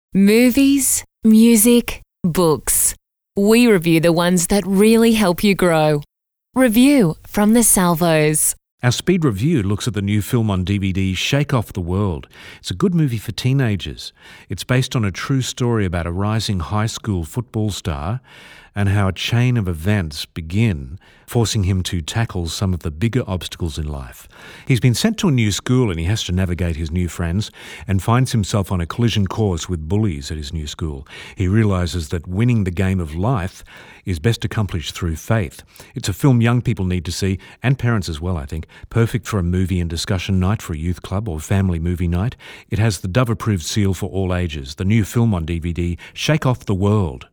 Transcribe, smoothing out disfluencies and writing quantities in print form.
Movies, music, books. We review the ones that really help you grow. Review from the Salvos. Our Speed Review looks at the new film on DVD, Shake Off the World. It's a good movie for teenagers. It's based on a true story about a rising high school football star and how a chain of events begin, forcing him to tackle some of the bigger obstacles in life. He's been sent to a new school and he has to navigate his new friends and finds himself on a collision course with bullies at his new school. He realises that winning the game of life is best accomplished through faith. It's a film young people need to see, and parents as well, I think. Perfect for a movie and discussion night for a youth club or family movie night. It has the Dove-approved seal for all ages. The new film on DVD, Shake Off the World.